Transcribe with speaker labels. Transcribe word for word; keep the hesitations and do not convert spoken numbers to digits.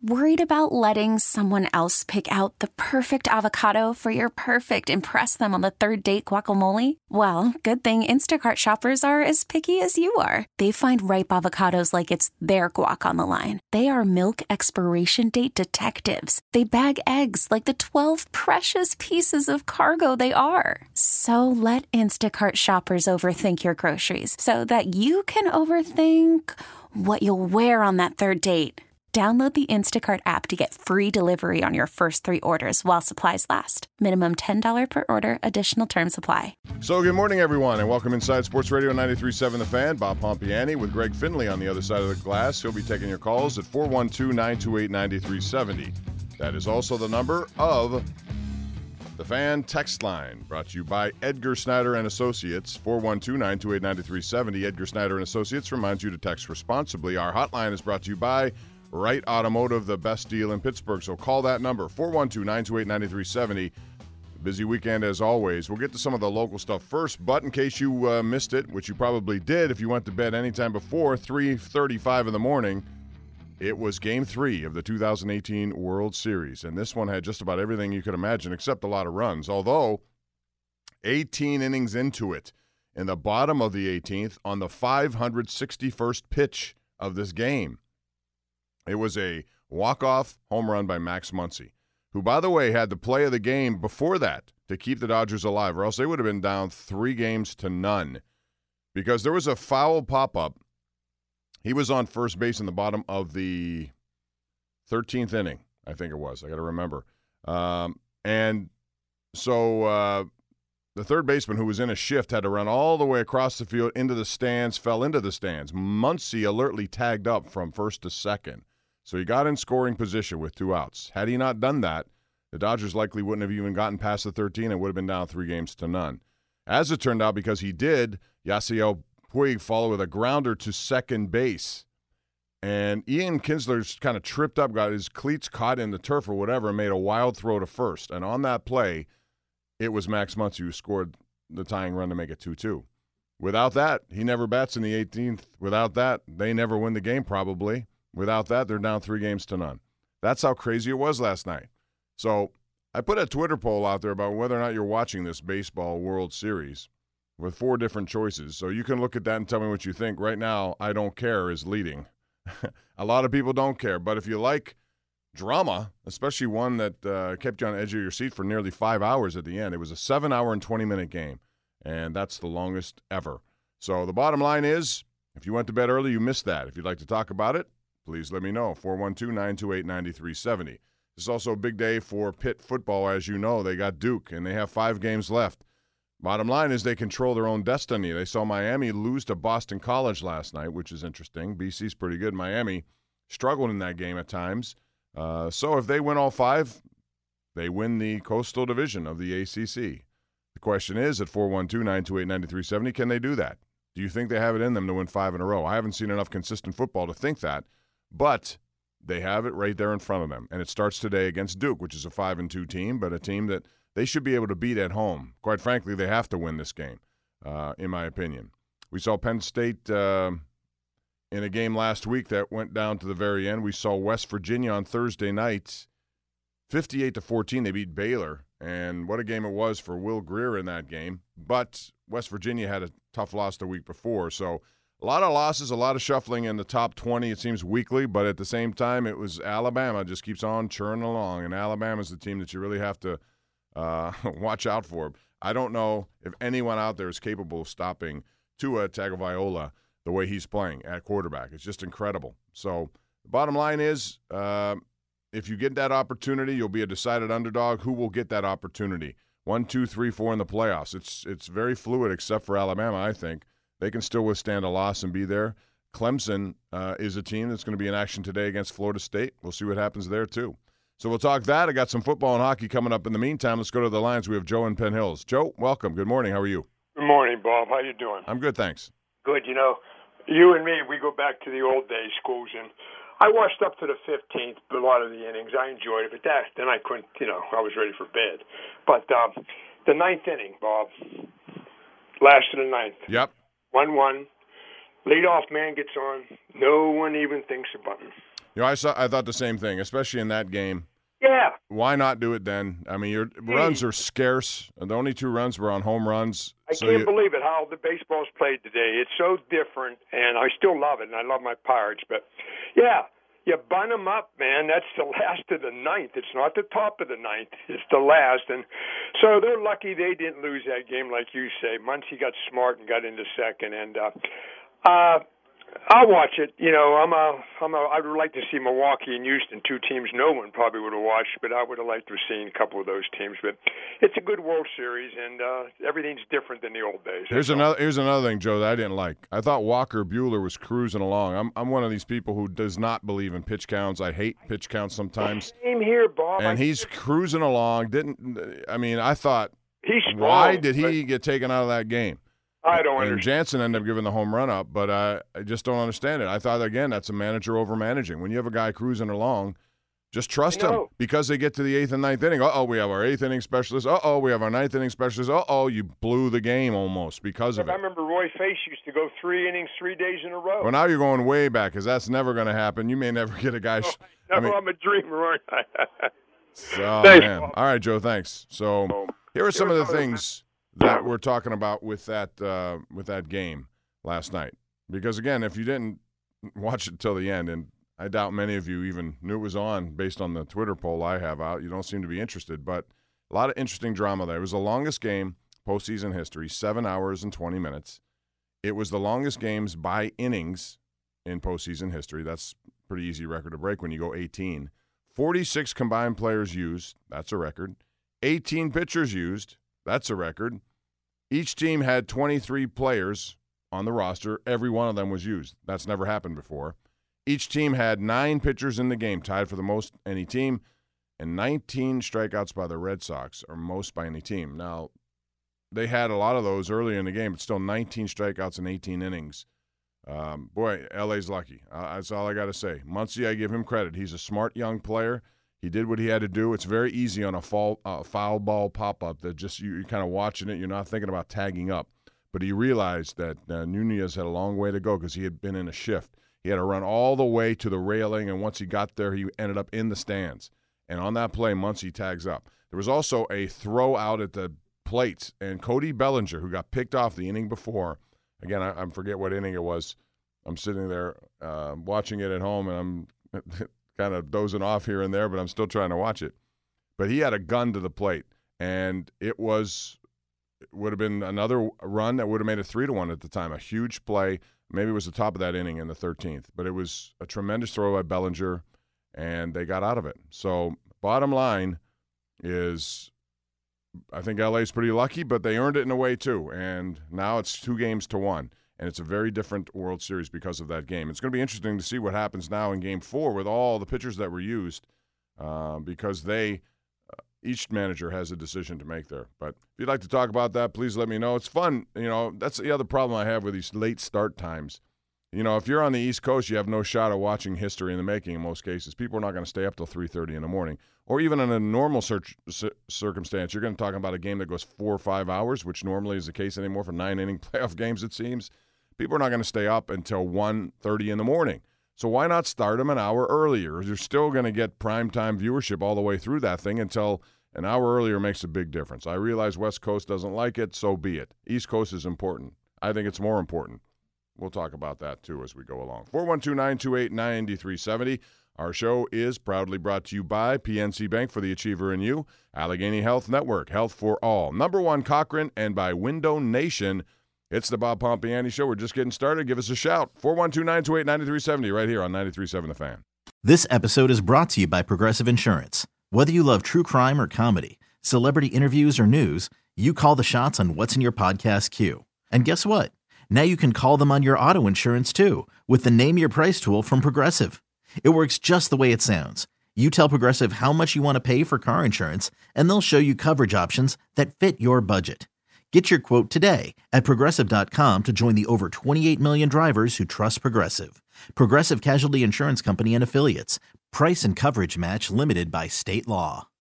Speaker 1: Worried about letting someone else pick out the perfect avocado for your perfect impress them on the third date guacamole? Well, good thing Instacart shoppers are as picky as you are. They find ripe avocados like it's their guac on the line. They are milk expiration date detectives. They bag eggs like the twelve precious pieces of cargo they are. So let Instacart shoppers overthink your groceries so that you can overthink what you'll wear on that third date. Download the Instacart app to get free delivery on your first three orders while supplies last. Minimum ten dollars per order. Additional terms apply.
Speaker 2: So good morning, everyone, and welcome inside Sports Radio ninety-three point seven The Fan. Bob Pompiani with Greg Finley on the other side of the glass. He'll be taking your calls at four one two, nine two eight, nine three seven zero. That is also the number of the Fan text line, brought to you by Edgar Snyder and Associates, four one two, nine two eight, nine three seven zero. Edgar Snyder and Associates reminds you to text responsibly. Our hotline is brought to you by Wright Automotive, the best deal in Pittsburgh. So call that number, four one two, nine two eight, nine three seven zero. Busy weekend as always. We'll get to some of the local stuff first, but in case you uh, missed it, which you probably did if you went to bed anytime before three thirty-five in the morning, it was Game three of the two thousand eighteen World Series. And this one had just about everything you could imagine except a lot of runs, although eighteen innings into it, in the bottom of the eighteenth, on the five hundred sixty-first pitch of this game, it was a walk-off home run by Max Muncy, who, by the way, had the play of the game before that to keep the Dodgers alive, or else they would have been down three games to none, because there was a foul pop-up. He was on first base in the bottom of the thirteenth inning, I think it was. I got to remember. Um, and so uh, the third baseman, who was in a shift, had to run all the way across the field into the stands, fell into the stands. Muncy alertly tagged up from first to second. So he got in scoring position with two outs. Had he not done that, the Dodgers likely wouldn't have even gotten past the thirteen and would have been down three games to none. As it turned out, because he did, Yasiel Puig followed with a grounder to second base. And Ian Kinsler kind of tripped up, got his cleats caught in the turf or whatever, and made a wild throw to first. And on that play, it was Max Muncy who scored the tying run to make it two two. Without that, he never bats in the eighteenth. Without that, they never win the game probably. Without that, they're down three games to none. That's how crazy it was last night. So I put a Twitter poll out there about whether or not you're watching this baseball World Series with four different choices. So you can look at that and tell me what you think. Right now, I don't care is leading. A lot of people don't care. But if you like drama, especially one that uh, kept you on the edge of your seat for nearly five hours at the end, it was a seven-hour and twenty-minute game, and that's the longest ever. So the bottom line is, if you went to bed early, you missed that. If you'd like to talk about it, please let me know, four one two, nine two eight, nine three seven zero. This is also a big day for Pitt football. As you know, they got Duke, and they have five games left. Bottom line is they control their own destiny. They saw Miami lose to Boston College last night, which is interesting. B C's pretty good. Miami struggled in that game at times. Uh, so if they win all five, they win the Coastal Division of the A C C. The question is, at four one two, nine two eight, nine three seven zero, can they do that? Do you think they have it in them to win five in a row? I haven't seen enough consistent football to think that, but they have it right there in front of them. And it starts today against Duke, which is a five and two team, but a team that they should be able to beat at home. Quite frankly, they have to win this game, uh, in my opinion. We saw Penn State uh, in a game last week that went down to the very end. We saw West Virginia on Thursday night, fifty-eight to fourteen. They beat Baylor, and what a game it was for Will Grier in that game. But West Virginia had a tough loss the week before, so a lot of losses, a lot of shuffling in the top twenty, it seems, weekly, but at the same time, it was Alabama just keeps on churning along, and Alabama's the team that you really have to uh, watch out for. I don't know if anyone out there is capable of stopping Tua Tagovailoa the way he's playing at quarterback. It's just incredible. So the bottom line is, uh, if you get that opportunity, you'll be a decided underdog. Who will get that opportunity? One, two, three, four in the playoffs. It's it's very fluid, except for Alabama, I think. They can still withstand a loss and be there. Clemson uh, is a team that's going to be in action today against Florida State. We'll see what happens there, too. So we'll talk that. I got some football and hockey coming up in the meantime. Let's go to the lines. We have Joe in Penn Hills. Joe, welcome. Good morning. How are you?
Speaker 3: Good morning, Bob. How you doing?
Speaker 2: I'm good, thanks.
Speaker 3: Good. You know, you and me, we go back to the old days, schools, and I watched up to the fifteenth, a lot of the innings. I enjoyed it, but that, then I couldn't, you know, I was ready for bed. But um, the ninth inning, Bob, last of the ninth.
Speaker 2: Yep.
Speaker 3: one one. Leadoff man gets on. No one even thinks a button.
Speaker 2: You know, I saw. I thought the same thing, especially in that game.
Speaker 3: Yeah.
Speaker 2: Why not do it then? I mean, your runs are scarce. The only two runs were on home runs.
Speaker 3: I
Speaker 2: so
Speaker 3: can't
Speaker 2: you,
Speaker 3: believe it, how the baseball's played today. It's so different, and I still love it, and I love my Pirates. But, yeah, you bun them up, man. That's the last of the ninth. It's not the top of the ninth. It's the last. And so they're lucky they didn't lose that game, like you say. Muncy got smart and got into second. And uh, uh, I'll watch it. You know, I'm a, I'm a, I would like to see Milwaukee and Houston, two teams no one probably would have watched, but I would have liked to have seen a couple of those teams. But it's a good World Series, and uh, everything's different than the old days.
Speaker 2: Here's another. Here's another thing, Joe, that I didn't like. I thought Walker Buehler was cruising along. I'm, I'm one of these people who does not believe in pitch counts. I hate pitch counts sometimes.
Speaker 3: Same here, Bob.
Speaker 2: And he's cruising along. Didn't. I mean, I thought,
Speaker 3: he's strong,
Speaker 2: why did he get taken out of that game?
Speaker 3: I don't
Speaker 2: and
Speaker 3: understand.
Speaker 2: Jansen ended up giving the home run up, but uh, I just don't understand it. I thought, again, that's a manager over managing. When you have a guy cruising along, just trust him because they get to the eighth and ninth inning. Uh-oh, we have our eighth inning specialist. Uh-oh, we have our ninth inning specialist. Uh-oh, you blew the game almost because of
Speaker 3: I
Speaker 2: it.
Speaker 3: remember Roy Face used to go three innings, three days in a row.
Speaker 2: Well, now you're going way back because that's never going to happen. You may never get a guy. Sh-
Speaker 3: no,
Speaker 2: I mean,
Speaker 3: I'm a dreamer, aren't I?
Speaker 2: oh,
Speaker 3: Thanks,
Speaker 2: man.
Speaker 3: Paul.
Speaker 2: All right, Joe, thanks. So here are some of the things that we're talking about with that uh, with that game last night. Because, again, if you didn't watch it till the end, and I doubt many of you even knew it was on based on the Twitter poll I have out, you don't seem to be interested, but a lot of interesting drama there. It was the longest game postseason history, seven hours and twenty minutes. It was the longest games by innings in postseason history. That's a pretty easy record to break when you go eighteen. forty-six combined players used. That's a record. eighteen pitchers used. That's a record. Each team had twenty-three players on the roster. Every one of them was used. That's never happened before. Each team had nine pitchers in the game, tied for the most any team, and nineteen strikeouts by the Red Sox, or most by any team. Now, they had a lot of those early in the game, but still nineteen strikeouts in eighteen innings. Um, boy, L A's lucky. Uh, that's all I got to say. Muncy, I give him credit. He's a smart young player. He did what he had to do. It's very easy on a foul, uh, foul ball pop-up that just you, you're kind of watching it. You're not thinking about tagging up. But he realized that uh, Nunez had a long way to go because he had been in a shift. He had to run all the way to the railing, and once he got there, he ended up in the stands. And on that play, Muncy tags up. There was also a throw out at the plate, and Cody Bellinger, who got picked off the inning before, again, I, I forget what inning it was. I'm sitting there uh, watching it at home, and I'm kind of dozing off here and there, but I'm still trying to watch it. But he had a gun to the plate, and it was it would have been another run that would have made it three to one at the time. A huge play. Maybe it was the top of that inning in the thirteenth, but it was a tremendous throw by Bellinger, and they got out of it. So bottom line is I think L A's pretty lucky, but they earned it in a way too, and now it's two games to one. And it's a very different World Series because of that game. It's going to be interesting to see what happens now in Game Four with all the pitchers that were used, uh, because they, uh, each manager has a decision to make there. But if you'd like to talk about that, please let me know. It's fun. You know, that's the other problem I have with these late start times. You know, if you're on the East Coast, you have no shot at watching history in the making in most cases. People are not going to stay up till three thirty in the morning. Or even in a normal search, c- circumstance, you're going to talk about a game that goes four or five hours, which normally is the case anymore for nine-inning playoff games, it seems. People are not going to stay up until one thirty in the morning. So why not start them an hour earlier? You're still going to get primetime viewership all the way through that thing until an hour earlier makes a big difference. I realize West Coast doesn't like it, so be it. East Coast is important. I think it's more important. We'll talk about that, too, as we go along. four one two, nine two eight, nine three seven zero. Our show is proudly brought to you by P N C Bank for the Achiever in You, Allegheny Health Network, Health for All, Number One Cochrane, and by Window Nation. It's the Bob Pompiani Show. We're just getting started. Give us a shout. four one two, nine two eight, nine three seven zero right here on ninety-three point seven The Fan.
Speaker 4: This episode is brought to you by Progressive Insurance. Whether you love true crime or comedy, celebrity interviews or news, you call the shots on what's in your podcast queue. And guess what? Now you can call them on your auto insurance too with the Name Your Price tool from Progressive. It works just the way it sounds. You tell Progressive how much you want to pay for car insurance, and they'll show you coverage options that fit your budget. Get your quote today at Progressive dot com to join the over twenty-eight million drivers who trust Progressive. Progressive Casualty Insurance Company and Affiliates. Price and coverage match limited by state law.